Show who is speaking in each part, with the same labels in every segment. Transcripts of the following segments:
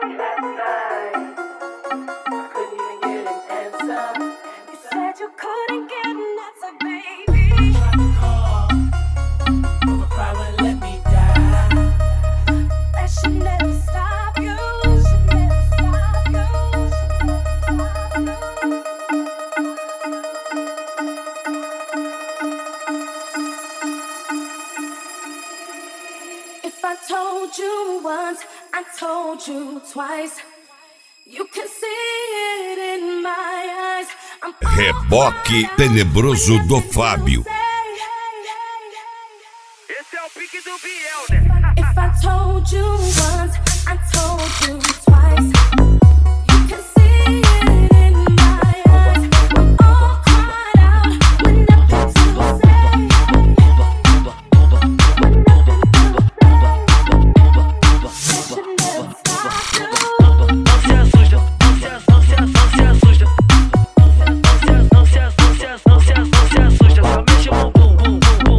Speaker 1: Reboque tenebroso do Fábio.
Speaker 2: Esse é o pique do Biel, né?
Speaker 3: If I told you once, I told you twice. You can see it in my eyes. I'm all cried out with nothing to say. I should never stop you.
Speaker 2: Não se assusta, não se assusta. Não se assusta, só mexe o bumbum.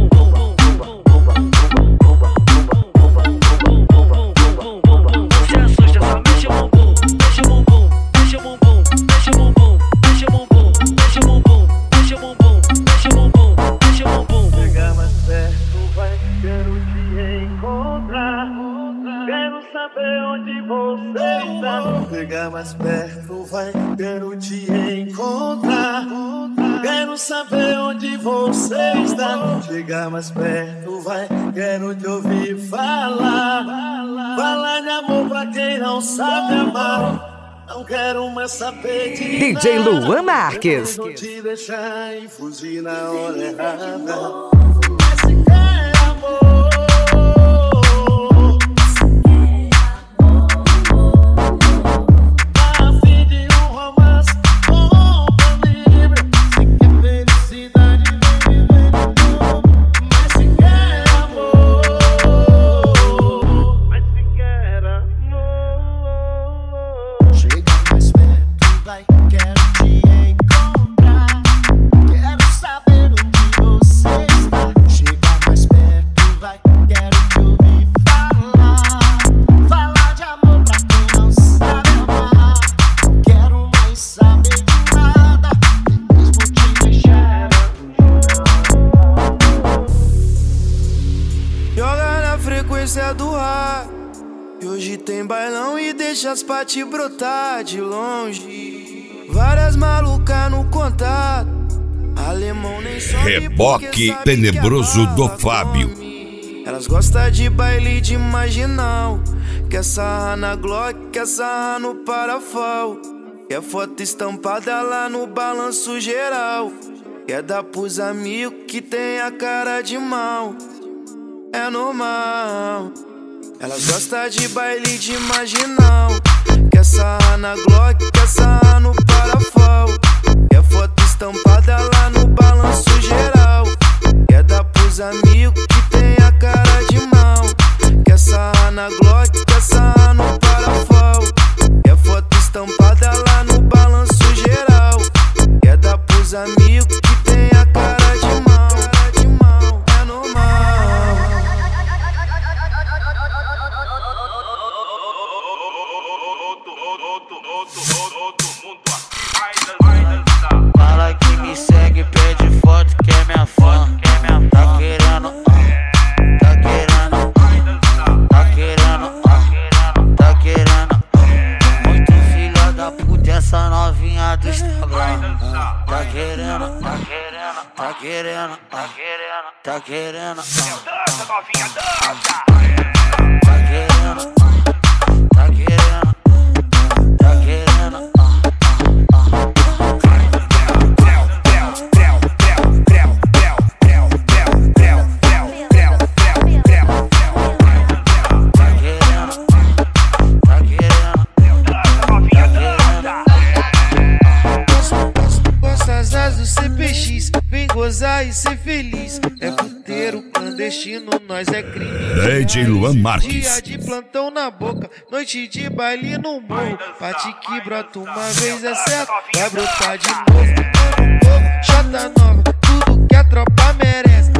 Speaker 2: Não se assusta, só mexe o bumbum. Mexe o bumbum, mexe o bumbum, mexe o bumbum, mexe o bumbum, mexe o bumbum, mexe o bumbum, mexe o bumbum, mexe o bumbum.
Speaker 4: Chega mais perto, vai, quero te encontrar. Quero saber onde você está. Chega mais perto, vai, quero te encontrar. Quero saber onde você está. Chega mais perto, vai, quero te ouvir falar. Falar de amor pra quem não sabe amar. Não quero mais saber de
Speaker 5: DJ
Speaker 4: nada.
Speaker 5: Luan Marques.
Speaker 4: Não te deixar e fugir na hora errada.
Speaker 6: Do ar. E hoje tem bailão e deixa as paty brotar de longe. Várias malucas no contato. Alemão nem sobe.
Speaker 1: Reboque tenebroso do Fábio.
Speaker 6: Elas gostam de baile de marginal. Quer sarrar na Glock, quer sarrar no Parafal. Quer foto estampada lá no balanço geral. Quer dar pros amigos que tem a cara de mal. É normal. Elas gostam de baile de marginal. Quer sarrar na Glock, quer sarrar no Parafal. Quer foto estampada lá no balanço geral. Quer dar pros amigos que tem a cara de mal. Quer sarrar na Glock, quer sarrar no Parafal. Quer foto estampada lá no balanço geral. Quer dar pros amigos que tem a cara de mal. É normal.
Speaker 7: Fala que me segue, pede foto, que é minha fã. Tá querendo, tá querendo, tá querendo, tá querendo. Muito filha da puta, essa novinha do Instagram. Tá querendo, tá querendo, tá querendo, tá querendo, tá querendo.
Speaker 2: Dança, novinha, dança.
Speaker 7: Tá querendo, tá querendo, tá querendo.
Speaker 6: Vem gozar e ser feliz. É puteiro clandestino, nós é crime.
Speaker 1: DJ Luan Marques.
Speaker 6: Dia de plantão na boca, noite de baile no morro. Pati que brota uma vez é certo, vai brotar de novo. Ano novo, chata nova, tudo que a tropa merece.